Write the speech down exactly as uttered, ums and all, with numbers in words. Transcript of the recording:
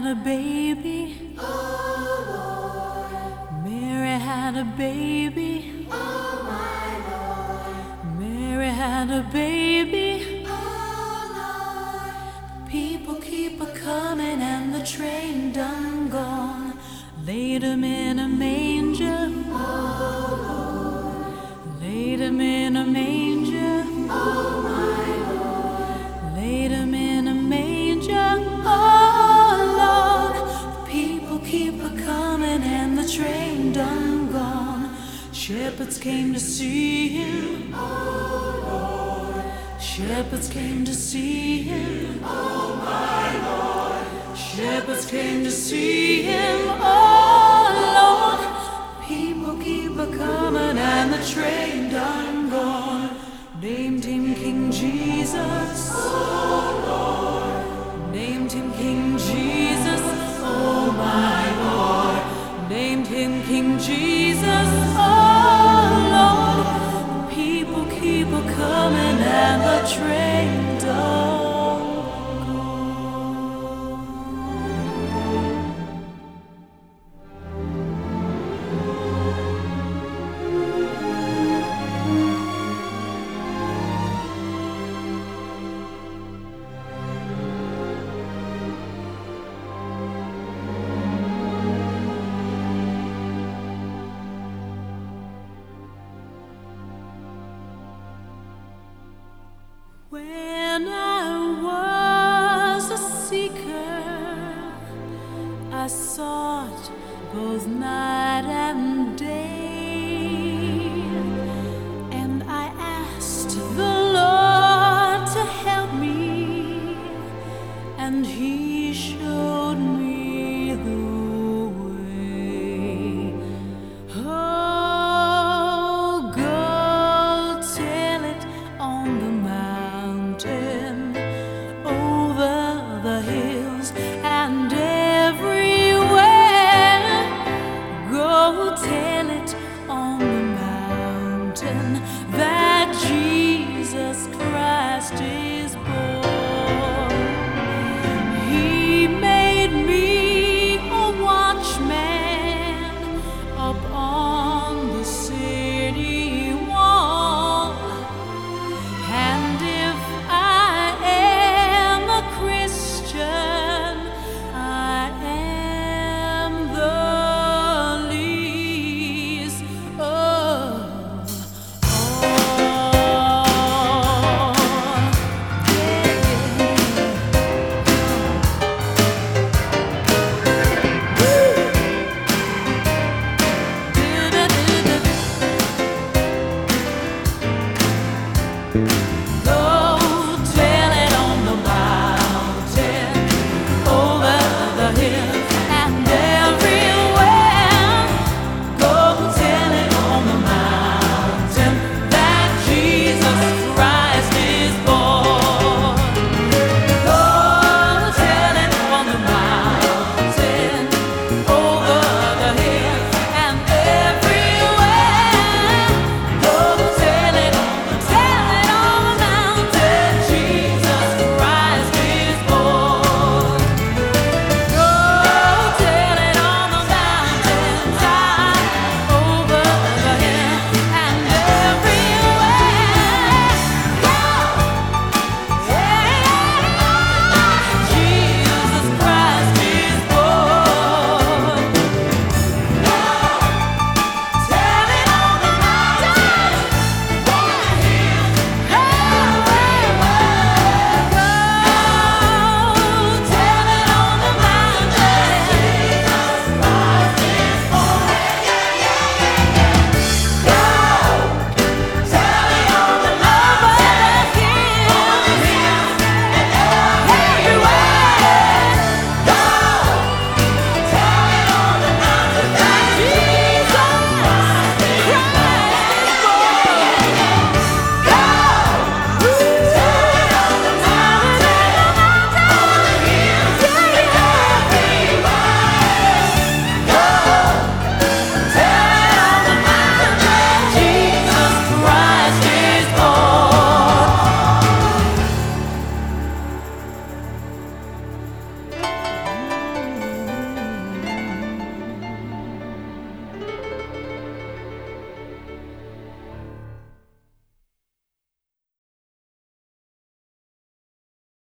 had a baby. Oh Lord. Mary had a baby. Oh my Lord. Mary had a baby. Oh Lord. People keep a coming and the train done gone. Laid him in a manger. Oh Lord. Laid him in a manger. Oh my Lord. Laid him in a manger. Oh Lord. The people keep a coming and the train done gone. Shepherds came to see him. Oh Lord. Shepherds came to see him. Oh my Lord. Shepherds came to see him. Oh Lord. People keep a coming and the train done gone. Named him King Jesus. Oh Lord. Named him King Jesus. Oh my Lord. Named him King Jesus. Oh Lord. People keep a coming and the train done. When I was a seeker, I sought both night